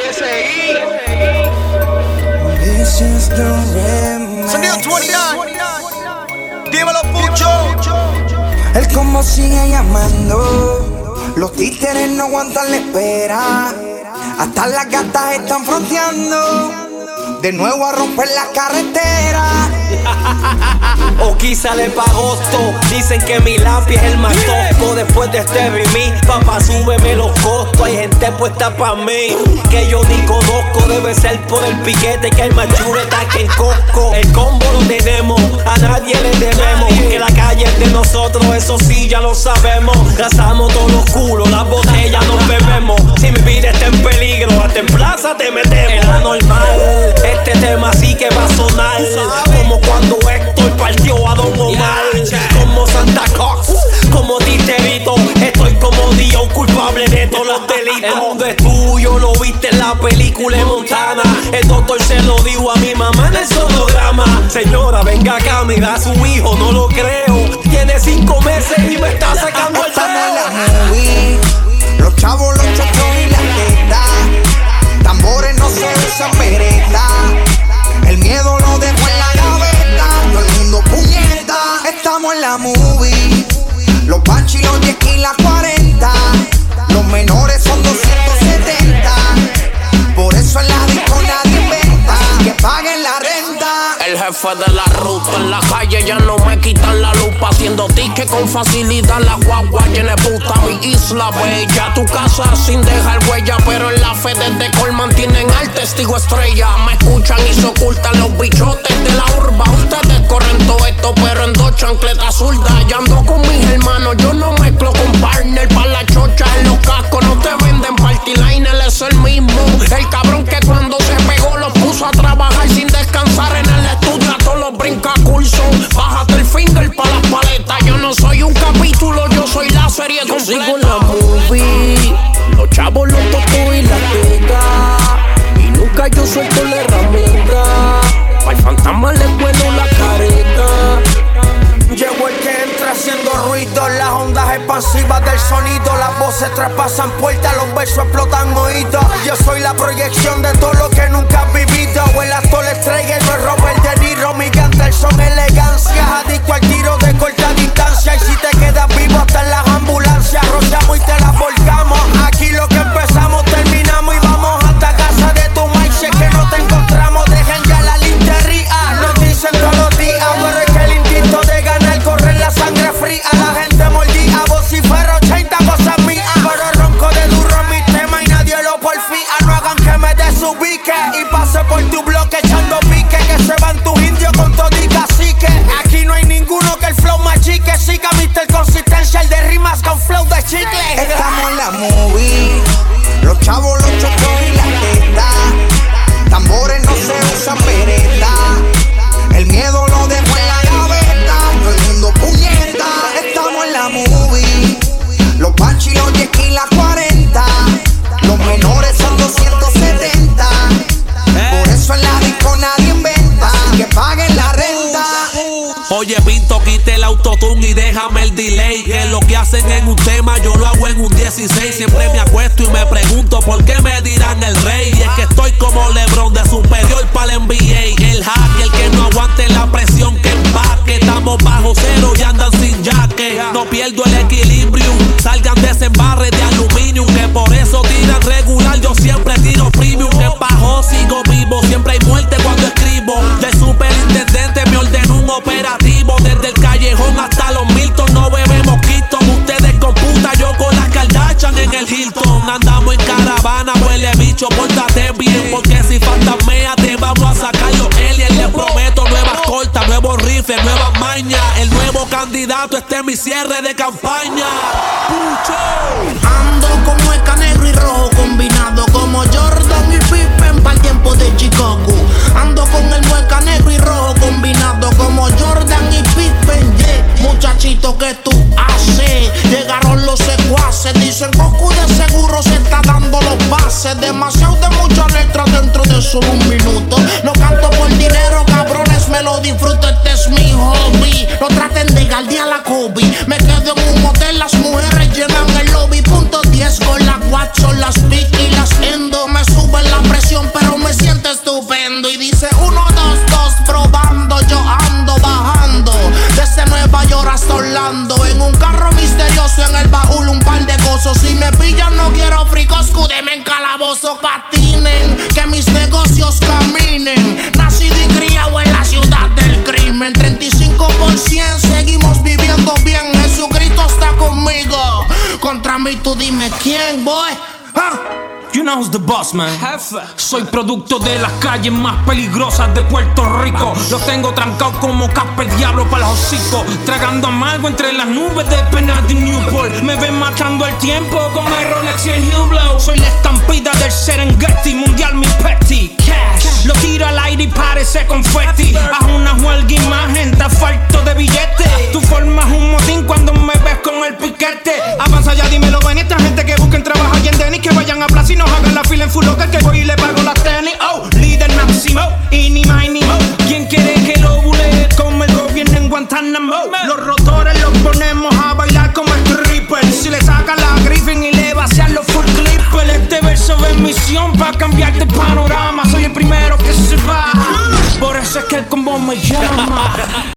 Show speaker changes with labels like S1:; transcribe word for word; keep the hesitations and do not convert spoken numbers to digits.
S1: Sonido veintinueve. Dímelo, Pucho.
S2: El combo sigue llamando. Los títeres no aguantan la espera. Hasta las gatas están fronteando. De nuevo a romper las carreteras.
S3: O quizá le pa' agosto. Dicen que mi lápiz es el más tosco. Después de este remix, papá, súbeme los costos. Hay gente puesta pa' mí que yo ni conozco. Debe ser por el piquete que hay más chuleta que en Costco. El combo lo tenemos, a nadie le debemos. Que la calle es de nosotros, eso sí ya lo sabemos. Gastamos todos los culos, las botellas nos bebemos. Si mi vida está en peligro, hasta en plaza te metemos. Es anormal, este tema sí que va a sonar. Como cuando Héctor partió a Don Omar. Como Santa Claus, como Titerito. Estoy como Dios, culpable de todos los delitos. El mundo es tuyo, lo viste en la película de Montana. El doctor se lo dijo a mi mamá en el sonograma. Señora, venga acá, mira a su hijo, no lo creo. Tiene cinco meses y me está sacando el
S2: dedo. Los chavos, los chochos y las tetas. Tambores no se usan pereta. El miedo lo dejo en la gaveta. Todo el mundo puñeta. Estamos en la movie. Los panchis, los diez y las cuarenta. Los menores son doscientos setenta. Por eso en la disco nadie inventa. Que paguen la renta.
S4: El jefe de la ruta en la calle ya no me quitan la lupa. Haciendo ticket con facilidad, la guagua llena de puta. Mi isla bella, tu casa sin dejar huella. Pero en la fe desde Colman tienen al testigo estrella. Me escuchan y se ocultan los bichotes de la urba. Ustedes corren todo esto pero en dos chancletas zurdas. Ya ando con mis hermanos, yo no mezclo con partner. Pa' la chocha en los cascos no te venden party liner. Es el mismo, el cabrón que cuando se pegó los puso a trabajar sin descansar en el estudio. A todos los brinca curso. Bájate el finger pa' las paletas. Yo no soy un capítulo, yo soy la serie completa.
S3: Yo sigo la movie, los chavos, los totos y la teta. Y nunca yo suelto la herramienta. Pa'l fantasma le cuelo la careta.
S2: Llegó el que entra haciendo ruido. Las ondas expansivas del sonido. Las voces traspasan puertas, los versos explotan oídos. Yo soy la proyección de todo lo que nunca has vivido. O el actor estrella y no es Robert De Niro. Mi cantar son elegancias, adicto al tiro de corta distancia. Y si te quedas vivo hasta en las ambulancias, rociamos y te las volcamos. Aquí lo que empezamos terminamos y vamos hasta casa de tu maíz. Si es que no te encontramos, dejen ya la linterría. Nos dicen todos los días, pero es que el instinto de ganar corre la sangre fría. La gente mordía, vocifero ochenta cosas mías. Pero ronco de duro mi tema y nadie lo porfía. No hagan que me desubique y pase por tu bloque echando pique. Que se van tus indios con todo y cacique. Aquí no hay ninguno que el flow machique. Siga mister Consistencia, el de rimas con flow de chicle. Estamos en la movie. Los chavos, los chochos y las tetas. Tambores no se usan pereta. El miedo lo dejo en la gaveta. Todo el mundo puñeta. Estamos en la movie. Los panchis, los diez y las cuarenta. Los menores son doscientos setenta. Por eso en la disco nadie inventa. Que paguen la renta.
S5: Oye, Pinto, quite el autotune y déjame el delay. Que lo que hacen en un tema yo lo hago en un dieciséis. Siempre me acuesto y me pregunto por qué me dirán el rey. Y es que estoy como LeBron de superior para el N B A. El hack, el que no aguante la presión que empaque. Estamos bajo cero y andan sin jaque. No pierdo el equilibrio. Salgan de ese embarre de aluminio. Que por eso tiran regular, yo siempre tiro premium. Que bajo sigo vivo, siempre hay muerte cuando escribo. El superintendente me ordenó un operativo. Desde el callejón hasta los Milton no bebemos quito. Ustedes con puta, yo con las Kardashian en el Hilton. Andamos en caravana, huele bicho, pórtate bien. Porque si fantasmea te vamos a sacar los aliens. Les prometo nuevas cortas, nuevos rifles, nuevas mañas. El nuevo candidato, este es mi cierre de campaña. Pucho.
S4: Ando como esca negro y rojo combinado. Como Jordan y Pippen para el tiempo de Chicago. Ando con el mueca negro y rojo combinado. Como Jordan y Pippen, yeah. Muchachito, ¿qué tú haces? Llegaron los secuaces. Dicen Goku de seguro se está dando los pases. Demasiado de muchas letras dentro de solo un minuto. No canto por dinero, cabrones, me lo disfruto. Este es mi hobby. No traten de galdear a la Kobe. Me quedo en un motel, las mujeres llenan el lobby. Punto diez con la Watson, las Vicky, las Endo. Me suben la o patinen, que mis negocios caminen. Nacido y criado en la ciudad del crimen. Treinta y cinco por ciento seguimos viviendo bien. Jesucristo está conmigo. Contra mí tú dime quién, boy. ¿Ah?
S6: You know who's the boss, man. Soy producto de las calles más peligrosas de Puerto Rico. Los tengo trancados como capa el diablo para los hocicos. Tragando amargo entre las nubes de penas de Newport. Me ven matando el tiempo con el Rolex y el Hublot. Soy la estampida del Serengeti, mundial mi petty. Cash, lo tiro al aire y parece confetti. Haz una huelga y más gente a falto de billetes. Tú formas un motín cuando me ves con el piquete. Avanza ya, dímelo, ven esta gente que busquen trabajo y en Denis. Que vayan a plaza y nos hagan la fila en full locker, que voy y le pago las tenis. Oh, líder máximo, ini mini. ¿Quién quiere que lo bule como el gobierno en Guantánamo? Los rotores los ponemos a bailar como strippers. Si le sacan la Griffin y le vacian los full clippers. Este verso es misión para cambiar de panorama. Soy el primero que se va, por eso es que el combo me llama.